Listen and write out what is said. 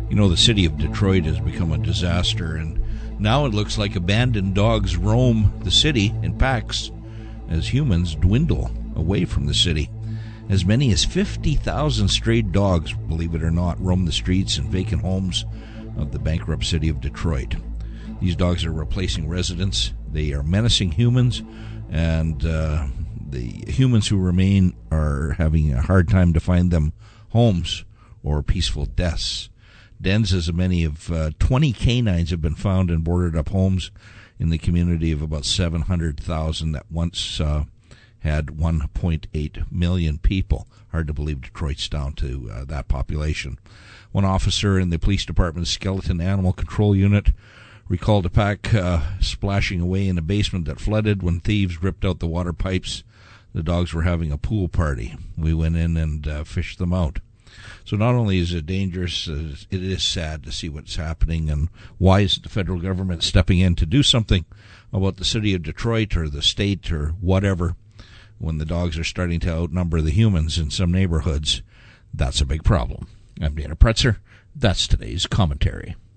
You know, the city of Detroit has become a disaster, and now it looks like abandoned dogs roam the city in packs as humans dwindle away from the city. As many as 50,000 strayed dogs, believe it or not, roam the streets and vacant homes of the bankrupt city of Detroit. These dogs are replacing residents. They are menacing humans, and the humans who remain are having a hard time to find them homes or peaceful deaths. Dens as many of 20 canines have been found in boarded-up homes in the community of about 700,000 that once had 1.8 million people. Hard to believe Detroit's down to that population. One officer in the police department's skeleton animal control unit recalled a pack splashing away in a basement that flooded when thieves ripped out the water pipes. The dogs were having a pool party. We went in and fished them out. So not only is it dangerous, it is sad to see what's happening, and why isn't the federal government stepping in to do something about the city of Detroit or the state or whatever when the dogs are starting to outnumber the humans in some neighborhoods? That's a big problem. I'm Dana Pretzer. That's today's commentary.